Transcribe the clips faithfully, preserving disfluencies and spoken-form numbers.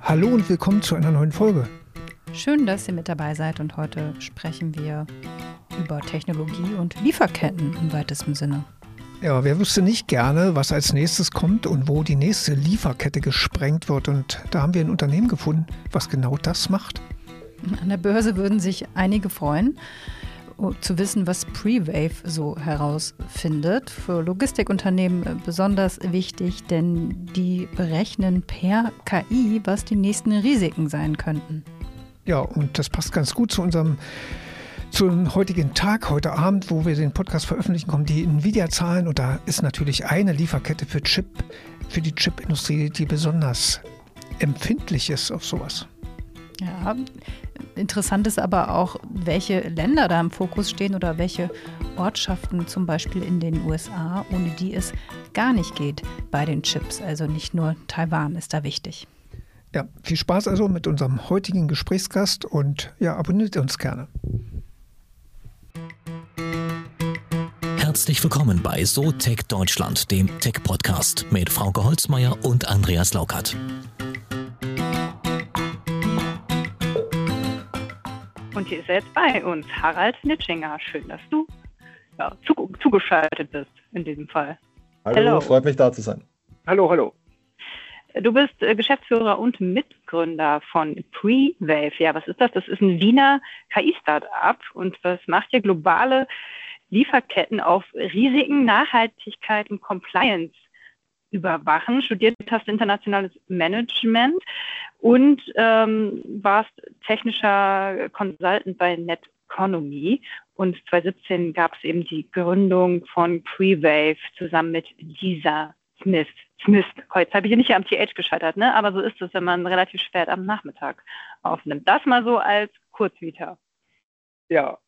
Hallo und willkommen zu einer neuen Folge. Schön, dass ihr mit dabei seid und heute sprechen wir über Technologie und Lieferketten im weitesten Sinne. Ja, wer wüsste nicht gerne, was als nächstes kommt und wo die nächste Lieferkette gesprengt wird. Und da haben wir ein Unternehmen gefunden, was genau das macht. An der Börse würden sich einige freuen, zu wissen, was Prewave so herausfindet. Für Logistikunternehmen besonders wichtig, denn die berechnen per K I, was die nächsten Risiken sein könnten. Ja, und das passt ganz gut zu unserem zum heutigen Tag, heute Abend, wo wir den Podcast veröffentlichen, kommen die Nvidia-Zahlen und da ist natürlich eine Lieferkette für Chip, für die Chipindustrie, die besonders empfindlich ist auf sowas. Ja, interessant ist aber auch, welche Länder da im Fokus stehen oder welche Ortschaften zum Beispiel in den U S A, ohne die es gar nicht geht bei den Chips. Also nicht nur Taiwan ist da wichtig. Ja, viel Spaß also mit unserem heutigen Gesprächsgast und ja, abonniert uns gerne. Herzlich willkommen bei SoTech Deutschland, dem Tech-Podcast mit Frauke Holzmeier und Andreas Laukert. Und hier ist jetzt bei uns Harald Nitschinger. Schön, dass du ja, zu, zugeschaltet bist in diesem Fall. Hallo, Hello. Freut mich da zu sein. Hallo, hallo. Du bist äh, Geschäftsführer und Mitgründer von Prewave. Ja, was ist das? Das ist ein Wiener K I-Startup. Und was macht ihr? Globale Lieferketten auf Risiken, Nachhaltigkeit und Compliance überwachen. Studiert hast internationales Management und ähm, warst technischer Consultant bei Netconomy. Und zwanzig siebzehn gab es eben die Gründung von Prewave zusammen mit Lisa Smith. Smith. Heute habe ich hier nicht am T H gescheitert, ne? Aber so ist es, wenn man relativ spät am Nachmittag aufnimmt. Das mal so als Kurzvita. Ja.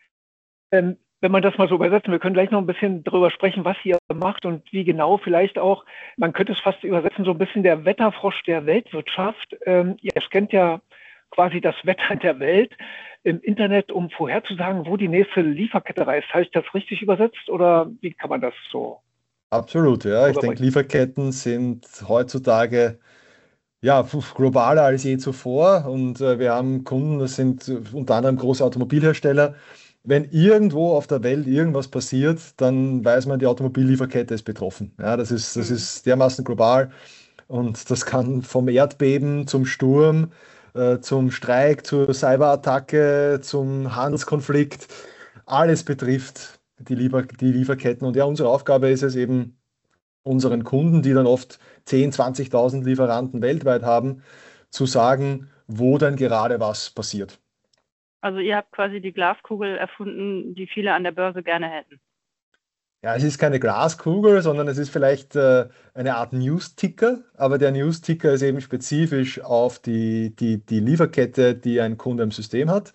Ähm, wenn man das mal so übersetzen, wir können gleich noch ein bisschen darüber sprechen, was ihr macht und wie genau vielleicht auch, man könnte es fast übersetzen, so ein bisschen der Wetterfrosch der Weltwirtschaft. Ähm, ihr scannt ja quasi das Wetter der Welt im Internet, um vorherzusagen, wo die nächste Lieferkette reist. Habe ich das richtig übersetzt oder wie kann man das so? Absolut, ja. Ich denke, Lieferketten sind heutzutage ja, globaler als je zuvor und äh, wir haben Kunden, das sind unter anderem große Automobilhersteller. Wenn irgendwo auf der Welt irgendwas passiert, dann weiß man, die Automobillieferkette ist betroffen. Ja, das ist, das ist dermaßen global und das kann vom Erdbeben zum Sturm, äh, zum Streik, zur Cyberattacke, zum Handelskonflikt, alles betrifft die, Liefer die Lieferketten. Und ja, unsere Aufgabe ist es eben, unseren Kunden, die dann oft zehntausend, zwanzigtausend Lieferanten weltweit haben, zu sagen, wo denn gerade was passiert. Also ihr habt quasi die Glaskugel erfunden, die viele an der Börse gerne hätten. Ja, es ist keine Glaskugel, sondern es ist vielleicht äh, eine Art News-Ticker, aber der News-Ticker ist eben spezifisch auf die, die, die Lieferkette, die ein Kunde im System hat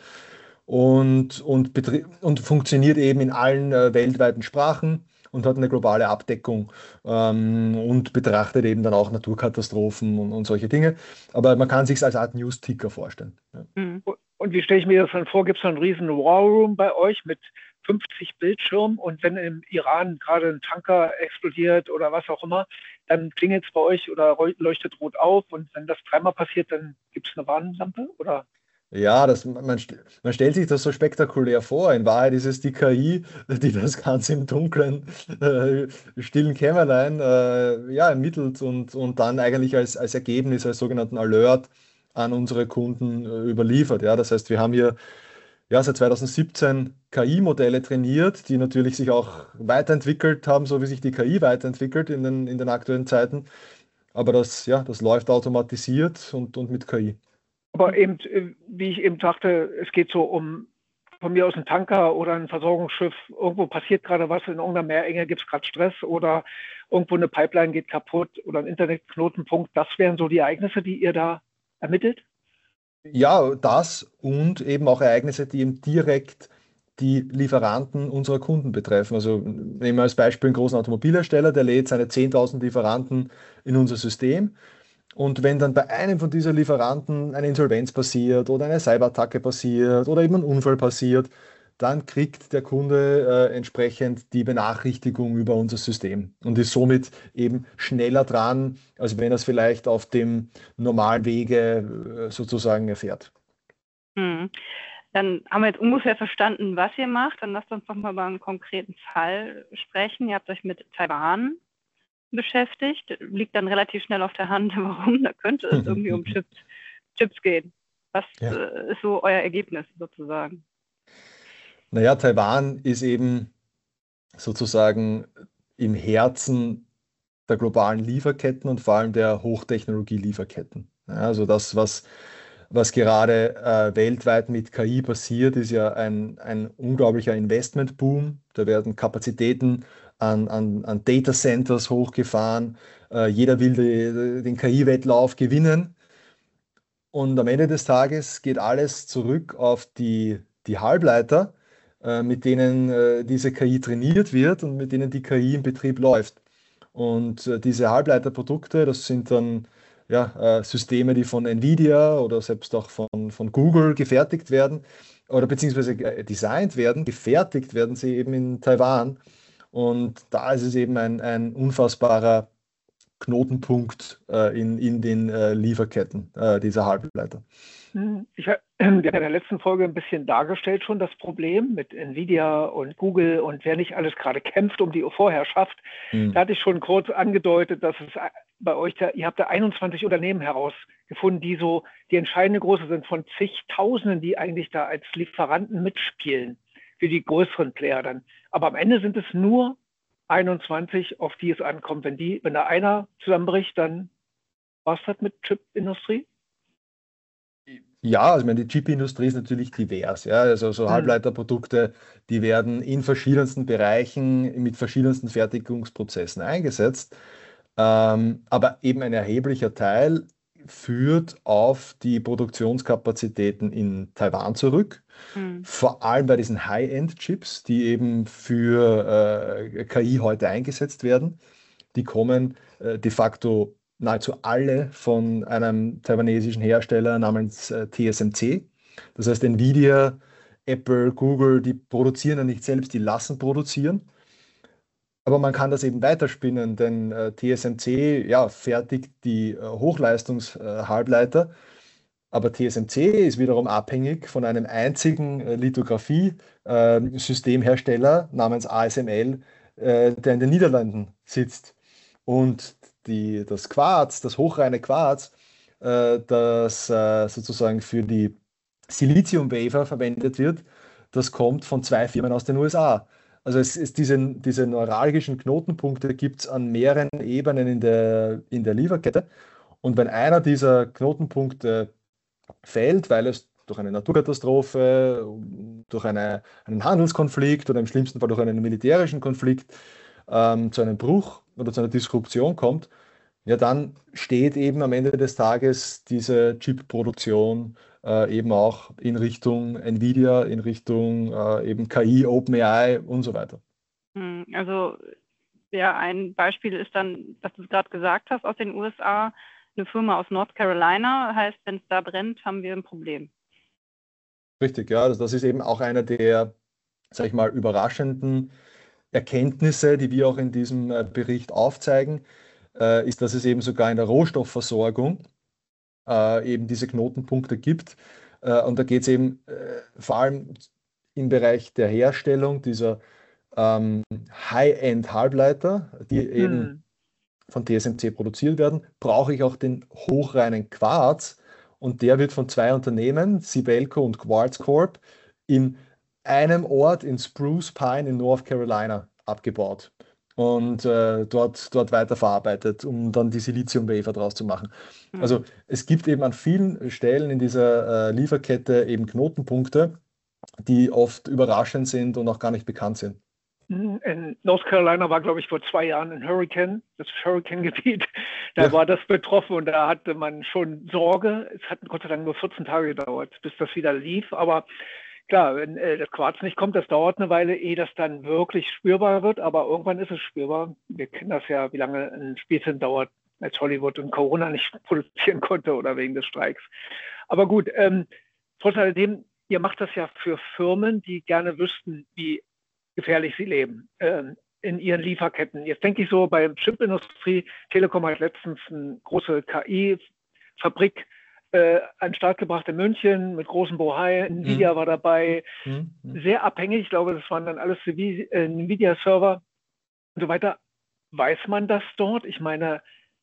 und, und, und funktioniert eben in allen äh, weltweiten Sprachen und hat eine globale Abdeckung ähm, und betrachtet eben dann auch Naturkatastrophen und, und solche Dinge. Aber man kann sich es als Art News-Ticker vorstellen. Ja. Mhm. Und wie stelle ich mir das dann vor? Gibt es so einen riesen War Room bei euch mit fünfzig Bildschirmen und wenn im Iran gerade ein Tanker explodiert oder was auch immer, dann klingelt es bei euch oder leuchtet rot auf und wenn das dreimal passiert, dann gibt es eine Warnlampe oder? Ja, das, man, man stellt sich das so spektakulär vor. In Wahrheit ist es die K I, die das Ganze im dunklen, äh, stillen Kämmerlein äh, ja, ermittelt und, und dann eigentlich als, als Ergebnis, als sogenannten Alert an unsere Kunden äh, überliefert. Ja, das heißt, wir haben hier ja, seit zwanzig siebzehn K I-Modelle trainiert, die natürlich sich auch weiterentwickelt haben, so wie sich die K I weiterentwickelt in den, in den aktuellen Zeiten. Aber das, ja, das läuft automatisiert und, und mit K I. Aber eben, wie ich eben sagte, es geht so um von mir aus ein Tanker oder ein Versorgungsschiff. Irgendwo passiert gerade was, in irgendeiner Meerenge gibt es gerade Stress oder irgendwo eine Pipeline geht kaputt oder ein Internetknotenpunkt. Das wären so die Ereignisse, die ihr da ermittelt? Ja, das und eben auch Ereignisse, die eben direkt die Lieferanten unserer Kunden betreffen. Also nehmen wir als Beispiel einen großen Automobilhersteller, der lädt seine zehntausend Lieferanten in unser System. Und wenn dann bei einem von diesen Lieferanten eine Insolvenz passiert oder eine Cyberattacke passiert oder eben ein Unfall passiert, dann kriegt der Kunde äh, entsprechend die Benachrichtigung über unser System und ist somit eben schneller dran, als wenn er es vielleicht auf dem normalen Wege äh, sozusagen erfährt. Hm. Dann haben wir jetzt ungefähr verstanden, was ihr macht. Dann lasst uns doch mal über einen konkreten Fall sprechen. Ihr habt euch mit Taiwan beschäftigt. Liegt dann relativ schnell auf der Hand, warum. Da könnte es irgendwie um Chips, Chips gehen. Was ja. äh, ist so euer Ergebnis sozusagen? Naja, Taiwan ist eben sozusagen im Herzen der globalen Lieferketten und vor allem der Hochtechnologie-Lieferketten. Ja, also das, was Was gerade äh, weltweit mit K I passiert, ist ja ein, ein unglaublicher Investmentboom. Da werden Kapazitäten an, an, an Data Centers hochgefahren. Äh, jeder will die, den K I-Wettlauf gewinnen. Und am Ende des Tages geht alles zurück auf die, die Halbleiter, äh, mit denen äh, diese K I trainiert wird und mit denen die K I im Betrieb läuft. Und äh, diese Halbleiterprodukte, das sind dann ja, äh, Systeme, die von Nvidia oder selbst auch von, von Google gefertigt werden oder beziehungsweise äh, designt werden. Gefertigt werden sie eben in Taiwan. Und da ist es eben ein, ein unfassbarer Knotenpunkt äh, in, in den äh, Lieferketten äh, dieser Halbleiter. Ich habe in der letzten Folge ein bisschen dargestellt schon das Problem mit Nvidia und Google und wer nicht alles gerade kämpft um die Vorherrschaft. Mhm. Da hatte ich schon kurz angedeutet, dass es bei euch, da, ihr habt da einundzwanzig Unternehmen herausgefunden, die so die entscheidende Größe sind von zigtausenden, die eigentlich da als Lieferanten mitspielen für die größeren Player dann. Aber am Ende sind es nur einundzwanzig, auf die es ankommt. Wenn die, wenn da einer zusammenbricht, dann war es das mit Chip-Industrie? Ja, also ich meine, die Chip-Industrie ist natürlich divers. Ja? Also so Halbleiterprodukte, die werden in verschiedensten Bereichen mit verschiedensten Fertigungsprozessen eingesetzt. Ähm, aber eben ein erheblicher Teil führt auf die Produktionskapazitäten in Taiwan zurück. Mhm. Vor allem bei diesen High-End-Chips, die eben für äh, K I heute eingesetzt werden. Die kommen äh, de facto nahezu alle von einem taiwanesischen Hersteller namens äh, T S M C. Das heißt, Nvidia, Apple, Google, die produzieren ja nicht selbst, die lassen produzieren. Aber man kann das eben weiterspinnen, denn äh, T S M C ja, fertigt die äh, Hochleistungs-Halbleiter. Äh, aber T S M C ist wiederum abhängig von einem einzigen äh, Lithografie-Systemhersteller äh, namens A S M L, äh, der in den Niederlanden sitzt. Und die, das Quarz, das hochreine Quarz, äh, das äh, sozusagen für die Silizium-Wafer verwendet wird, das kommt von zwei Firmen aus den U S A. Also es ist diese, diese neuralgischen Knotenpunkte gibt es an mehreren Ebenen in der, in der Lieferkette. Und wenn einer dieser Knotenpunkte fällt, weil es durch eine Naturkatastrophe, durch eine, einen Handelskonflikt oder im schlimmsten Fall durch einen militärischen Konflikt ähm, zu einem Bruch oder zu einer Disruption kommt, ja, dann steht eben am Ende des Tages diese Chip-Produktion äh, eben auch in Richtung Nvidia, in Richtung äh, eben K I, OpenAI und so weiter. Also ja, ein Beispiel ist dann, was du gerade gesagt hast, aus den U S A, eine Firma aus North Carolina, heißt, wenn es da brennt, haben wir ein Problem. Richtig, ja, das, das ist eben auch einer der, sag ich mal, überraschenden Erkenntnisse, die wir auch in diesem äh, Bericht aufzeigen, äh, ist, dass es eben sogar in der Rohstoffversorgung äh, eben diese Knotenpunkte gibt. Äh, und da geht es eben äh, vor allem im Bereich der Herstellung dieser ähm, High-End-Halbleiter, die hm. eben von T S M C produziert werden, brauche ich auch den hochreinen Quarz. Und der wird von zwei Unternehmen, Sibelco und Quartz Corp, in einem Ort in Spruce Pine in North Carolina abgebaut und äh, dort, dort weiterverarbeitet, um dann die Silizium-Wafer draus zu machen. Mhm. Also es gibt eben an vielen Stellen in dieser äh, Lieferkette eben Knotenpunkte, die oft überraschend sind und auch gar nicht bekannt sind. In North Carolina war, glaube ich, vor zwei Jahren ein Hurricane, das Hurricane-Gebiet. Da ja. war das betroffen und da hatte man schon Sorge. Es hat Gott sei Dank nur vierzehn Tage gedauert, bis das wieder lief. Aber klar, wenn äh, das Quarz nicht kommt, das dauert eine Weile, ehe das dann wirklich spürbar wird. Aber irgendwann ist es spürbar. Wir kennen das ja, wie lange ein Spielfilm dauert, als Hollywood und Corona nicht produzieren konnte oder wegen des Streiks. Aber gut, ähm, trotz alledem, ihr macht das ja für Firmen, die gerne wüssten, wie gefährlich sie leben ähm, in ihren Lieferketten. Jetzt denke ich so bei der Chipindustrie, Telekom hat letztens eine große K I-Fabrik äh, an den Start gebracht in München mit großem Bohai. Nvidia mhm. war dabei, mhm. sehr abhängig. Ich glaube, das waren dann alles äh, Nvidia-Server und so weiter. Weiß man das dort? Ich meine,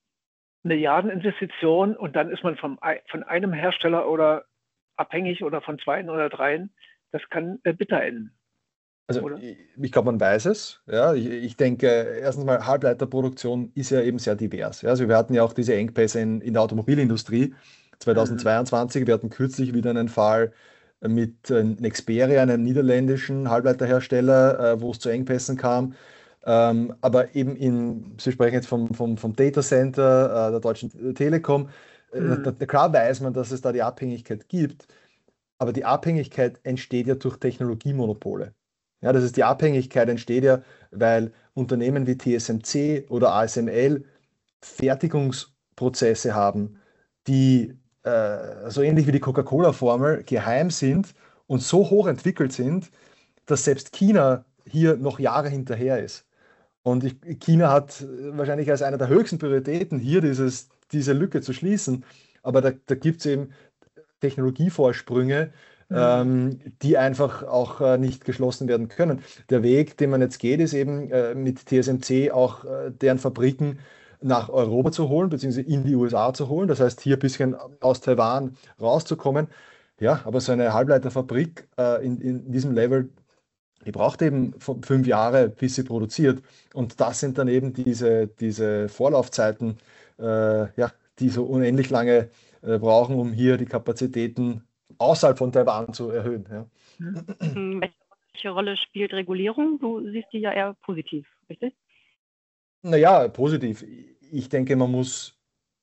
Milliardeninvestitionen und dann ist man vom, von einem Hersteller oder abhängig oder von zweien oder dreien. Das kann äh, bitter enden. Also oder? ich, ich glaube, man weiß es. Ja, ich, ich denke, erstens mal, Halbleiterproduktion ist ja eben sehr divers. Ja, also wir hatten ja auch diese Engpässe in, in der Automobilindustrie zweitausendzweiundzwanzig. Mhm. Wir hatten kürzlich wieder einen Fall mit äh, Nexperia, einem niederländischen Halbleiterhersteller, äh, wo es zu Engpässen kam. Ähm, aber eben in, Sie sprechen jetzt vom, vom, vom Datacenter äh, der Deutschen Telekom, mhm. da, da, klar weiß man, dass es da die Abhängigkeit gibt, aber die Abhängigkeit entsteht ja durch Technologiemonopole. Ja, das ist die Abhängigkeit entsteht ja, weil Unternehmen wie T S M C oder A S M L Fertigungsprozesse haben, die äh, so ähnlich wie die Coca-Cola-Formel geheim sind und so hoch entwickelt sind, dass selbst China hier noch Jahre hinterher ist. Und ich, China hat wahrscheinlich als eine der höchsten Prioritäten hier dieses, diese Lücke zu schließen. Aber da, da gibt es eben Technologievorsprünge, mhm. ähm, die einfach auch äh, nicht geschlossen werden können. Der Weg, den man jetzt geht, ist eben äh, mit T S M C auch äh, deren Fabriken nach Europa zu holen, beziehungsweise in die U S A zu holen. Das heißt, hier ein bisschen aus Taiwan rauszukommen. Ja, aber so eine Halbleiterfabrik äh, in, in diesem Level, die braucht eben fünf Jahre, bis sie produziert. Und das sind dann eben diese, diese Vorlaufzeiten, äh, ja, die so unendlich lange äh, brauchen, um hier die Kapazitäten außerhalb von Taiwan zu erhöhen. Ja. Welche Rolle spielt Regulierung? Du siehst die ja eher positiv, richtig? Naja, positiv. Ich denke, man muss,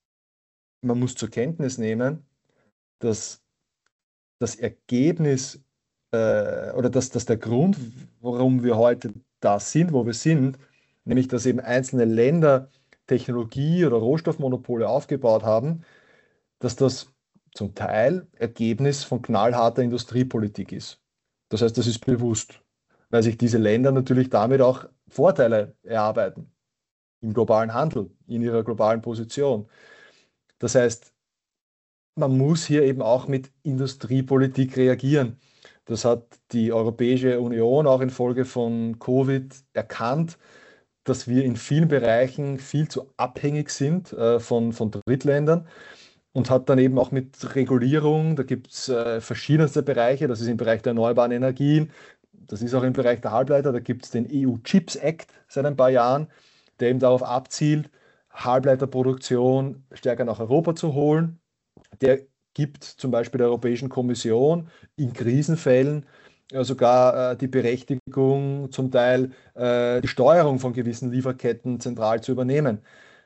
man muss zur Kenntnis nehmen, dass das Ergebnis äh, oder dass, dass der Grund, warum wir heute da sind, wo wir sind, nämlich dass eben einzelne Länder Technologie- oder Rohstoffmonopole aufgebaut haben, dass das zum Teil Ergebnis von knallharter Industriepolitik ist. Das heißt, das ist bewusst, weil sich diese Länder natürlich damit auch Vorteile erarbeiten im globalen Handel, in ihrer globalen Position. Das heißt, man muss hier eben auch mit Industriepolitik reagieren. Das hat die Europäische Union auch infolge von Covid erkannt, dass wir in vielen Bereichen viel zu abhängig sind äh, von, von Drittländern und hat dann eben auch mit Regulierung, da gibt es äh, verschiedenste Bereiche, das ist im Bereich der erneuerbaren Energien, das ist auch im Bereich der Halbleiter, da gibt es den E U Chips Act seit ein paar Jahren, der eben darauf abzielt, Halbleiterproduktion stärker nach Europa zu holen. Der gibt zum Beispiel der Europäischen Kommission in Krisenfällen äh, sogar äh, die Berechtigung, zum Teil äh, die Steuerung von gewissen Lieferketten zentral zu übernehmen.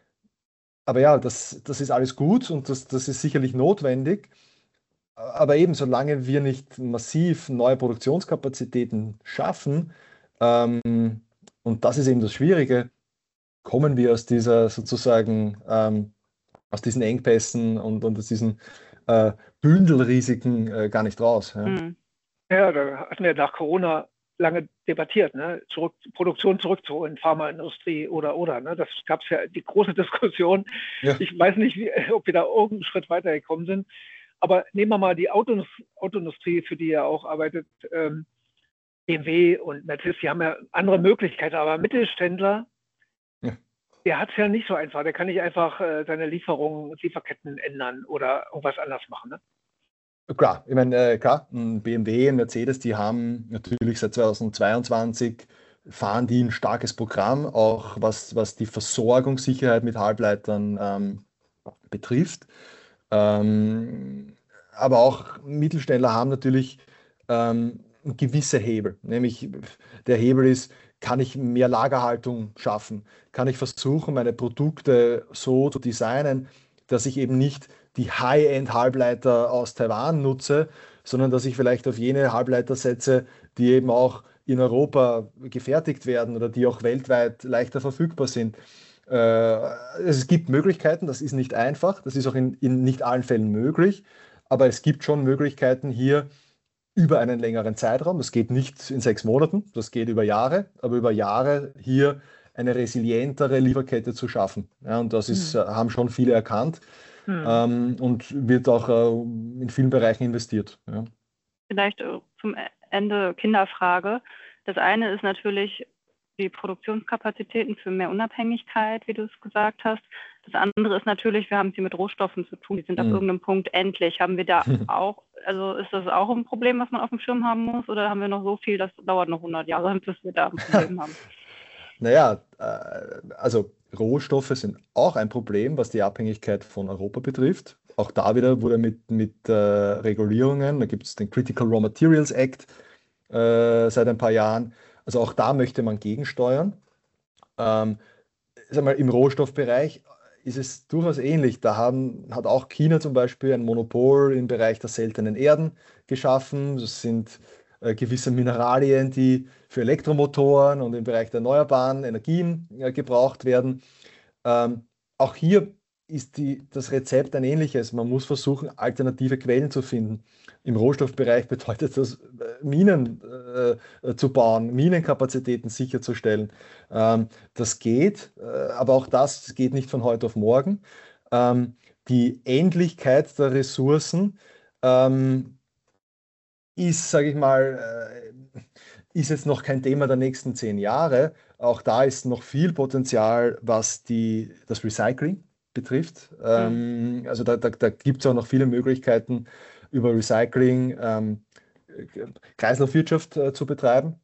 Aber ja, das, das ist alles gut und das, das ist sicherlich notwendig. Aber eben, solange wir nicht massiv neue Produktionskapazitäten schaffen, ähm, und das ist eben das Schwierige, kommen wir aus dieser sozusagen, ähm, aus diesen Engpässen und, und aus diesen äh, Bündelrisiken äh, gar nicht raus. Ja. Mhm. Ja, da hatten wir nach Corona lange debattiert, ne? Zurück, Produktion zurückzuholen, Pharmaindustrie oder oder. Ne? Das gab es ja die große Diskussion. Ja. Ich weiß nicht, wie, ob wir da irgendeinen Schritt weitergekommen sind. Aber nehmen wir mal die Auto, Autoindustrie, für die ihr auch arbeitet. Ähm, B M W und Mercedes, die haben ja andere Möglichkeiten. Aber Mittelständler, ja. der hat es ja nicht so einfach. Der kann nicht einfach äh, seine Lieferungen, Lieferketten ändern oder irgendwas anders machen. Ne? Klar, ich meine, äh, klar, B M W und Mercedes, die haben natürlich seit zweitausendzweiundzwanzig fahren die ein starkes Programm, auch was, was die Versorgungssicherheit mit Halbleitern ähm, betrifft. Ähm, aber auch Mittelständler haben natürlich ähm, gewisse Hebel, nämlich der Hebel ist, kann ich mehr Lagerhaltung schaffen? Kann ich versuchen, meine Produkte so zu designen, dass ich eben nicht die High-End-Halbleiter aus Taiwan nutze, sondern dass ich vielleicht auf jene Halbleiter setze, die eben auch in Europa gefertigt werden oder die auch weltweit leichter verfügbar sind. Äh, es gibt Möglichkeiten, das ist nicht einfach, das ist auch in, in nicht allen Fällen möglich, aber es gibt schon Möglichkeiten hier über einen längeren Zeitraum. Das geht nicht in sechs Monaten, das geht über Jahre, aber über Jahre hier eine resilientere Lieferkette zu schaffen. Ja, und das ist, hm. haben schon viele erkannt hm. ähm, und wird auch äh, in vielen Bereichen investiert. Ja. Vielleicht äh, zum Ende Kinderfrage. Das eine ist natürlich die Produktionskapazitäten für mehr Unabhängigkeit, wie du es gesagt hast. Das andere ist natürlich, wir haben es hier mit Rohstoffen zu tun, die sind mhm. auf irgendeinem Punkt endlich. Haben wir da auch, also ist das auch ein Problem, was man auf dem Schirm haben muss, oder haben wir noch so viel, das dauert noch hundert Jahre, bis wir da ein Problem haben? Naja, äh, also Rohstoffe sind auch ein Problem, was die Abhängigkeit von Europa betrifft. Auch da wieder wurde mit, mit äh, Regulierungen, da gibt es den Critical Raw Materials Act äh, seit ein paar Jahren. Also auch da möchte man gegensteuern. Ähm, sag mal, im Rohstoffbereich ist es durchaus ähnlich. Da haben, hat auch China zum Beispiel ein Monopol im Bereich der seltenen Erden geschaffen. Das sind äh, gewisse Mineralien, die für Elektromotoren und im Bereich der erneuerbaren Energien äh, gebraucht werden. Ähm, auch hier ist die, das Rezept ein ähnliches. Man muss versuchen, alternative Quellen zu finden. Im Rohstoffbereich bedeutet das, Minen äh, zu bauen, Minenkapazitäten sicherzustellen. Ähm, das geht, äh, aber auch das geht nicht von heute auf morgen. Ähm, die Endlichkeit der Ressourcen ähm, ist, sage ich mal, äh, ist jetzt noch kein Thema der nächsten zehn Jahre. Auch da ist noch viel Potenzial, was die, das Recycling betrifft. Ähm, mhm. Also da, da, da gibt es auch noch viele Möglichkeiten, über Recycling ähm, Kreislaufwirtschaft äh, zu betreiben.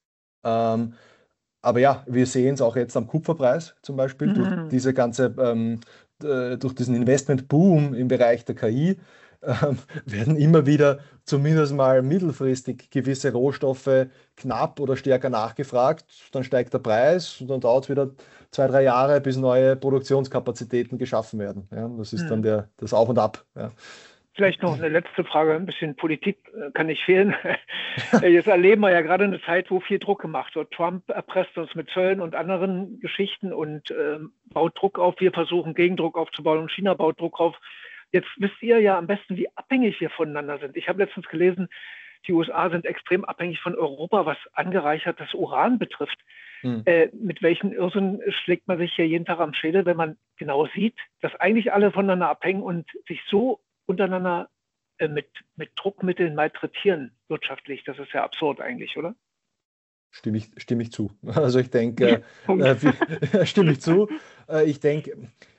Ähm, aber ja, wir sehen es auch jetzt am Kupferpreis zum Beispiel, mhm. durch diese ganze, ähm, äh, durch diesen Investmentboom im Bereich der K I ähm, werden immer wieder zumindest mal mittelfristig gewisse Rohstoffe knapp oder stärker nachgefragt. Dann steigt der Preis und dann dauert es wieder zwei, drei Jahre, bis neue Produktionskapazitäten geschaffen werden. Ja, das ist mhm. dann der, das Auf und Ab. Ja. Vielleicht noch eine letzte Frage, ein bisschen Politik kann nicht fehlen. Jetzt erleben wir ja gerade eine Zeit, wo viel Druck gemacht wird. Trump erpresst uns mit Zöllen und anderen Geschichten und äh, baut Druck auf. Wir versuchen Gegendruck aufzubauen und China baut Druck auf. Jetzt wisst ihr ja am besten, wie abhängig wir voneinander sind. Ich habe letztens gelesen, die U S A sind extrem abhängig von Europa, was angereichertes Uran betrifft. Hm. Äh, mit welchen Irrsinn schlägt man sich hier jeden Tag am Schädel, wenn man genau sieht, dass eigentlich alle voneinander abhängen und sich so untereinander äh, mit, mit Druckmitteln malträtieren wirtschaftlich. Das ist ja absurd eigentlich, oder? Stimme ich, stimme ich zu. Also ich denke, äh, äh, stimme ich zu. Äh, ich denke,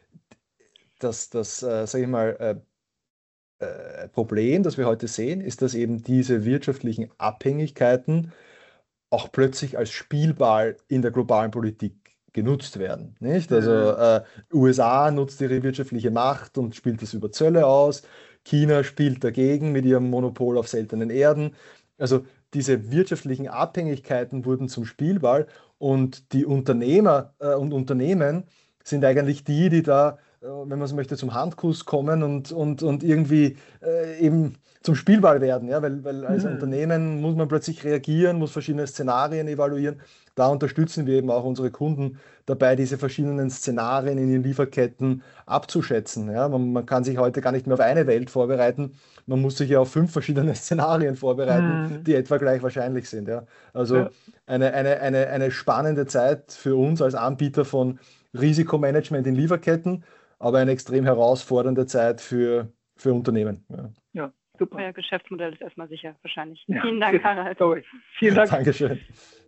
dass das, äh, sage ich mal, äh, äh, Problem, das wir heute sehen, ist, dass eben diese wirtschaftlichen Abhängigkeiten auch plötzlich als Spielball in der globalen Politik genutzt werden. Nicht? Also äh, U S A nutzt ihre wirtschaftliche Macht und spielt das über Zölle aus. China spielt dagegen mit ihrem Monopol auf seltenen Erden. Also diese wirtschaftlichen Abhängigkeiten wurden zum Spielball und die Unternehmer äh, und Unternehmen sind eigentlich die, die da, äh, wenn man so möchte, zum Handkuss kommen und, und, und irgendwie äh, eben zum Spielball werden. Ja? Weil, weil als mhm. Unternehmen muss man plötzlich reagieren, muss verschiedene Szenarien evaluieren. Da unterstützen wir eben auch unsere Kunden dabei, diese verschiedenen Szenarien in den Lieferketten abzuschätzen. Ja, man, man kann sich heute gar nicht mehr auf eine Welt vorbereiten. Man muss sich ja auf fünf verschiedene Szenarien vorbereiten, mhm. die etwa gleich wahrscheinlich sind. Ja. Also ja. Eine, eine, eine, eine spannende Zeit für uns als Anbieter von Risikomanagement in Lieferketten, aber eine extrem herausfordernde Zeit für, für Unternehmen. Ja. Ja. Super. Euer Geschäftsmodell ist erstmal sicher, wahrscheinlich. Ja. Vielen Dank, Harald. Vielen Dank. Dankeschön.